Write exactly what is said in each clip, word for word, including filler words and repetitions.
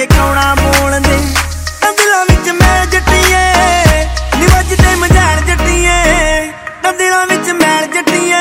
के कौना बोलदे दिलां विच मैल जट्टिए नी वजदे मझैल जट्टिए दिलां विच मैल जट्टिए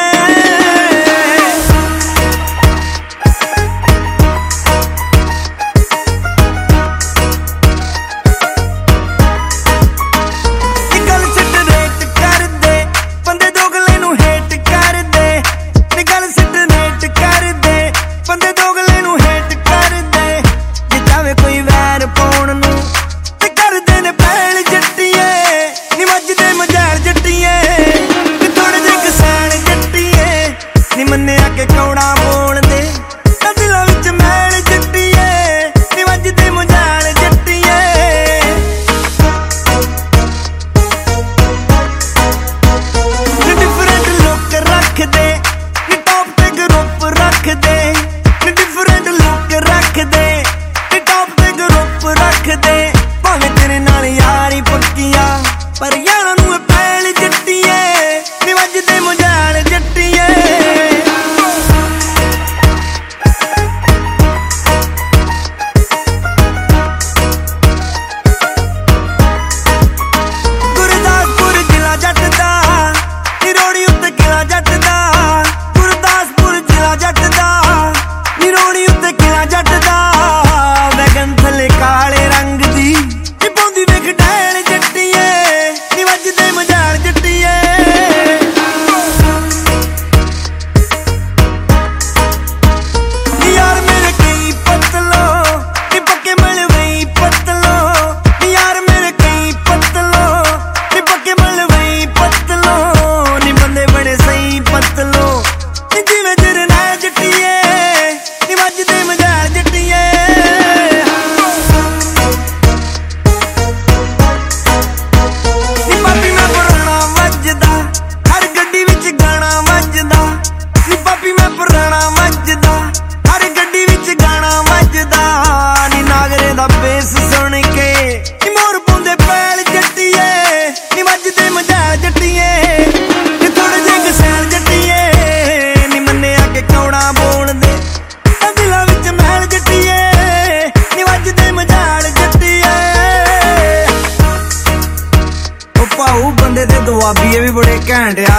दुआबी ये भी बड़े घैंट आ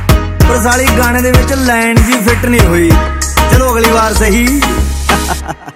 पर साली गाने दे विच लाइन जी फिट नहीं हुई। चलो अगली बार सही।